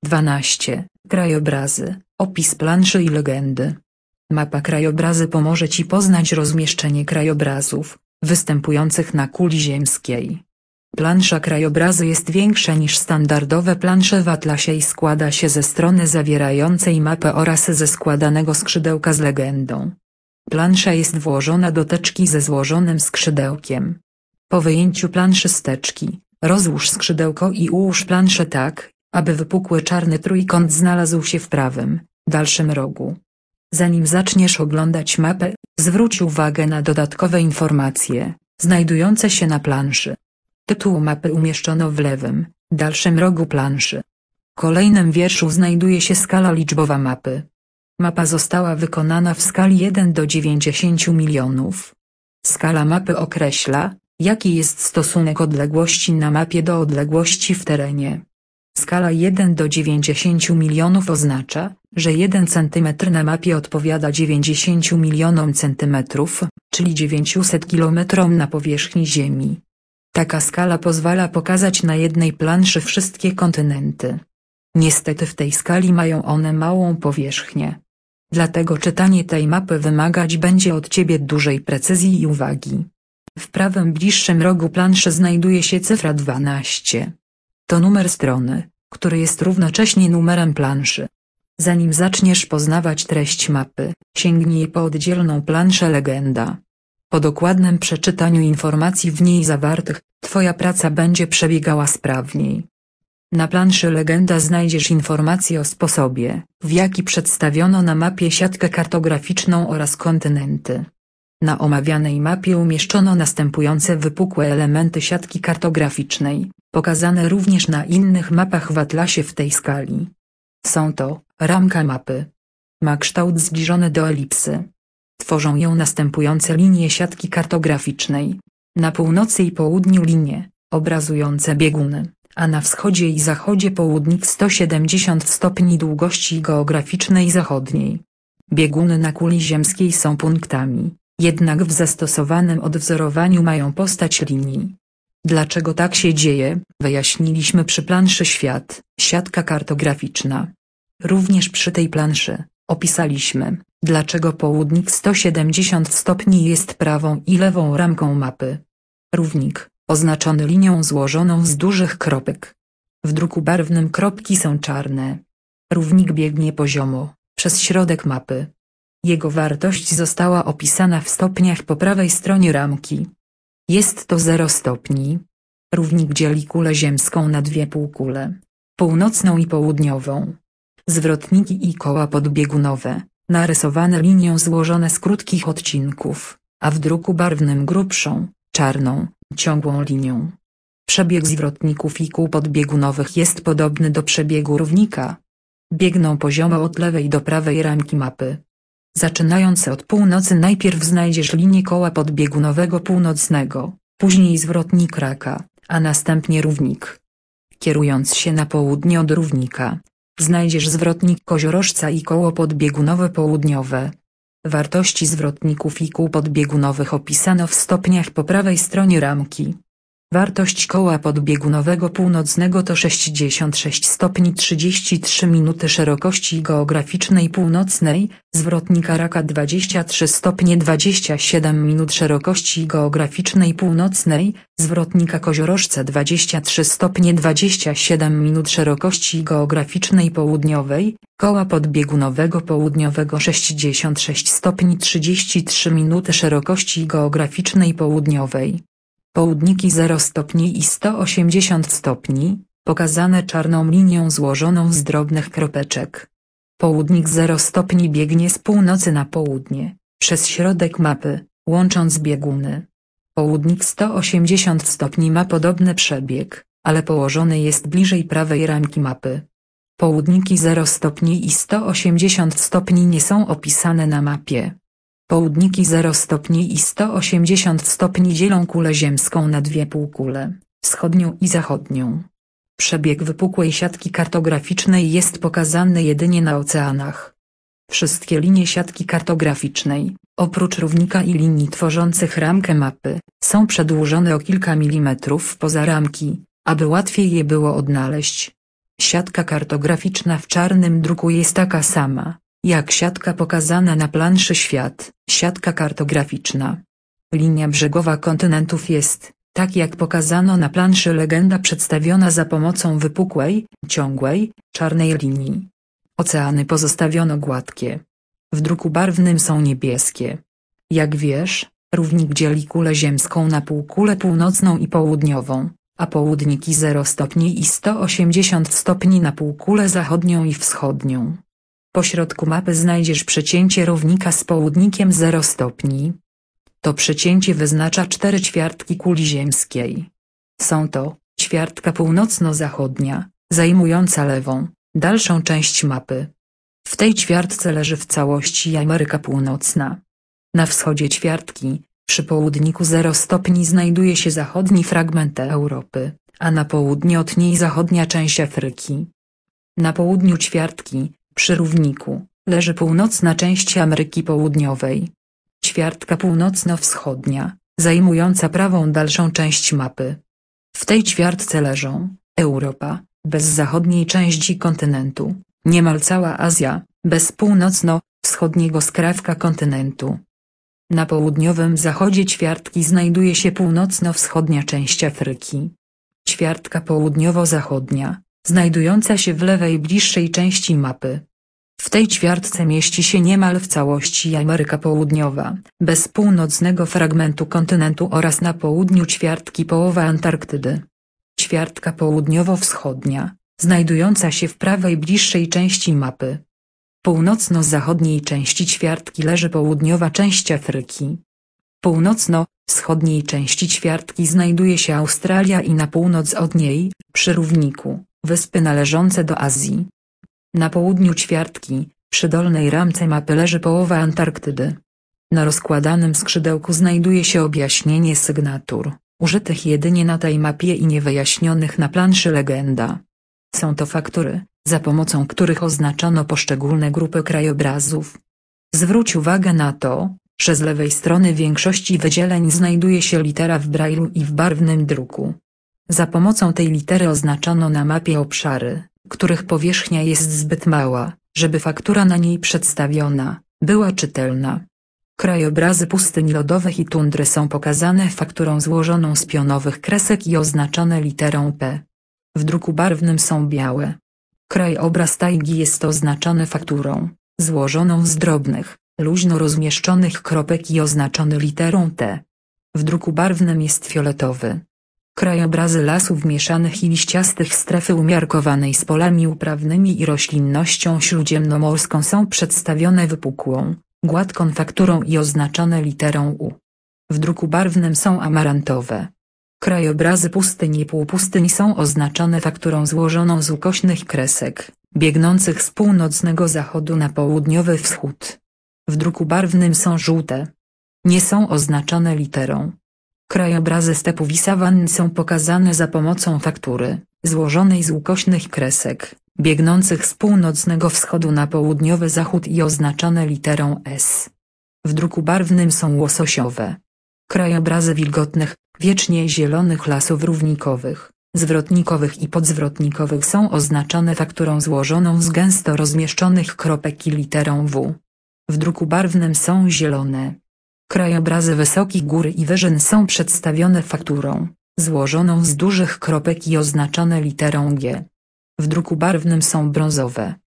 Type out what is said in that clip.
12. Krajobrazy, opis planszy i legendy. Mapa krajobrazy pomoże Ci poznać rozmieszczenie krajobrazów, występujących na kuli ziemskiej. Plansza krajobrazu jest większa niż standardowe plansze w atlasie i składa się ze strony zawierającej mapę oraz ze składanego skrzydełka z legendą. Plansza jest włożona do teczki ze złożonym skrzydełkiem. Po wyjęciu planszy z teczki, rozłóż skrzydełko i ułóż planszę tak, aby wypukły czarny trójkąt znalazł się w prawym, dalszym rogu. Zanim zaczniesz oglądać mapę, zwróć uwagę na dodatkowe informacje, znajdujące się na planszy. Tytuł mapy umieszczono w lewym, dalszym rogu planszy. W kolejnym wierszu znajduje się skala liczbowa mapy. Mapa została wykonana w skali 1 do 90 milionów. Skala mapy określa, jaki jest stosunek odległości na mapie do odległości w terenie. Skala 1 do 90 milionów oznacza, że 1 cm na mapie odpowiada 90 milionom centymetrów, czyli 900 km na powierzchni Ziemi. Taka skala pozwala pokazać na jednej planszy wszystkie kontynenty. Niestety w tej skali mają one małą powierzchnię. Dlatego czytanie tej mapy wymagać będzie od Ciebie dużej precyzji i uwagi. W prawym bliższym rogu planszy znajduje się cyfra 12. To numer strony, który jest równocześnie numerem planszy. Zanim zaczniesz poznawać treść mapy, sięgnij po oddzielną planszę legenda. Po dokładnym przeczytaniu informacji w niej zawartych, Twoja praca będzie przebiegała sprawniej. Na planszy legenda znajdziesz informacje o sposobie, w jaki przedstawiono na mapie siatkę kartograficzną oraz kontynenty. Na omawianej mapie umieszczono następujące wypukłe elementy siatki kartograficznej, pokazane również na innych mapach w atlasie w tej skali. Są to: ramka mapy. Ma kształt zbliżony do elipsy. Tworzą ją następujące linie siatki kartograficznej. Na północy i południu linie, obrazujące bieguny, a na wschodzie i zachodzie południk 170 stopni długości geograficznej zachodniej. Bieguny na kuli ziemskiej są punktami, jednak w zastosowanym odwzorowaniu mają postać linii. Dlaczego tak się dzieje, wyjaśniliśmy przy planszy Świat, siatka kartograficzna. Również przy tej planszy opisaliśmy, dlaczego południk 170 stopni jest prawą i lewą ramką mapy. Równik, oznaczony linią złożoną z dużych kropek. W druku barwnym kropki są czarne. Równik biegnie poziomo, przez środek mapy. Jego wartość została opisana w stopniach po prawej stronie ramki. Jest to 0 stopni. Równik dzieli kulę ziemską na dwie półkule, północną i południową. Zwrotniki i koła podbiegunowe, narysowane linią złożone z krótkich odcinków, a w druku barwnym grubszą, czarną, ciągłą linią. Przebieg zwrotników i kół podbiegunowych jest podobny do przebiegu równika. Biegną poziomo od lewej do prawej ramki mapy. Zaczynając od północy najpierw znajdziesz linię koła podbiegunowego północnego, później zwrotnik raka, a następnie równik. Kierując się na południe od równika, znajdziesz zwrotnik koziorożca i koło podbiegunowe południowe. Wartości zwrotników i kół podbiegunowych opisano w stopniach po prawej stronie ramki. Wartość koła podbiegunowego północnego to 66 stopni 33 minuty szerokości geograficznej północnej, zwrotnika raka 23 stopnie 27 minut szerokości geograficznej północnej, zwrotnika koziorożca 23 stopnie 27 minut szerokości geograficznej południowej, koła podbiegunowego południowego 66 stopni 33 minuty szerokości geograficznej południowej. Południki 0 stopni i 180 stopni, pokazane czarną linią złożoną z drobnych kropeczek. Południk 0 stopni biegnie z północy na południe, przez środek mapy, łącząc bieguny. Południk 180 stopni ma podobny przebieg, ale położony jest bliżej prawej ramki mapy. Południki 0 stopni i 180 stopni nie są opisane na mapie. Południki 0 stopni i 180 stopni dzielą kulę ziemską na dwie półkule, wschodnią i zachodnią. Przebieg wypukłej siatki kartograficznej jest pokazany jedynie na oceanach. Wszystkie linie siatki kartograficznej, oprócz równika i linii tworzących ramkę mapy, są przedłużone o kilka milimetrów poza ramki, aby łatwiej je było odnaleźć. Siatka kartograficzna w czarnym druku jest taka sama, jak siatka pokazana na planszy Świat, siatka kartograficzna. Linia brzegowa kontynentów jest, tak jak pokazano na planszy Legenda, przedstawiona za pomocą wypukłej, ciągłej, czarnej linii. Oceany pozostawiono gładkie. W druku barwnym są niebieskie. Jak wiesz, równik dzieli kulę ziemską na półkulę północną i południową, a południki 0 stopni i 180 stopni na półkulę zachodnią i wschodnią. Po środku mapy znajdziesz przecięcie równika z południkiem 0 stopni. To przecięcie wyznacza 4 ćwiartki kuli ziemskiej. Są to: ćwiartka północno-zachodnia, zajmująca lewą, dalszą część mapy. W tej ćwiartce leży w całości Ameryka Północna. Na wschodzie ćwiartki, przy południku 0 stopni, znajduje się zachodni fragment Europy, a na południe od niej zachodnia część Afryki. Na południu ćwiartki, przy równiku, leży północna część Ameryki Południowej. Ćwiartka północno-wschodnia, zajmująca prawą dalszą część mapy. W tej ćwiartce leżą Europa, bez zachodniej części kontynentu, niemal cała Azja, bez północno-wschodniego skrawka kontynentu. Na południowym zachodzie ćwiartki znajduje się północno-wschodnia część Afryki. Ćwiartka południowo-zachodnia, znajdująca się w lewej bliższej części mapy. W tej ćwiartce mieści się niemal w całości Ameryka Południowa, bez północnego fragmentu kontynentu, oraz na południu ćwiartki połowa Antarktydy. Ćwiartka południowo-wschodnia, znajdująca się w prawej bliższej części mapy. W północno-zachodniej części ćwiartki leży południowa część Afryki. W północno-wschodniej części ćwiartki znajduje się Australia i na północ od niej, przy równiku, wyspy należące do Azji. Na południu ćwiartki, przy dolnej ramce mapy, leży połowa Antarktydy. Na rozkładanym skrzydełku znajduje się objaśnienie sygnatur, użytych jedynie na tej mapie i niewyjaśnionych na planszy Legenda. Są to faktury, za pomocą których oznaczono poszczególne grupy krajobrazów. Zwróć uwagę na to, że z lewej strony większości wydzieleń znajduje się litera w brajlu i w barwnym druku. Za pomocą tej litery oznaczono na mapie obszary, których powierzchnia jest zbyt mała, żeby faktura na niej przedstawiona była czytelna. Krajobrazy pustyń lodowych i tundry są pokazane fakturą złożoną z pionowych kresek i oznaczone literą P. W druku barwnym są białe. Krajobraz tajgi jest oznaczony fakturą, złożoną z drobnych, luźno rozmieszczonych kropek i oznaczony literą T. W druku barwnym jest fioletowy. Krajobrazy lasów mieszanych i liściastych strefy umiarkowanej z polami uprawnymi i roślinnością śródziemnomorską są przedstawione wypukłą, gładką fakturą i oznaczone literą U. W druku barwnym są amarantowe. Krajobrazy pustyń i półpustyń są oznaczone fakturą złożoną z ukośnych kresek, biegnących z północnego zachodu na południowy wschód. W druku barwnym są żółte. Nie są oznaczone literą. Krajobrazy stepów i sawann są pokazane za pomocą faktury, złożonej z ukośnych kresek, biegnących z północnego wschodu na południowy zachód i oznaczone literą S. W druku barwnym są łososiowe. Krajobrazy wilgotnych, wiecznie zielonych lasów równikowych, zwrotnikowych i podzwrotnikowych są oznaczone fakturą złożoną z gęsto rozmieszczonych kropek i literą W. W druku barwnym są zielone. Krajobrazy wysokich gór i wyżyn są przedstawione fakturą, złożoną z dużych kropek i oznaczone literą G. W druku barwnym są brązowe.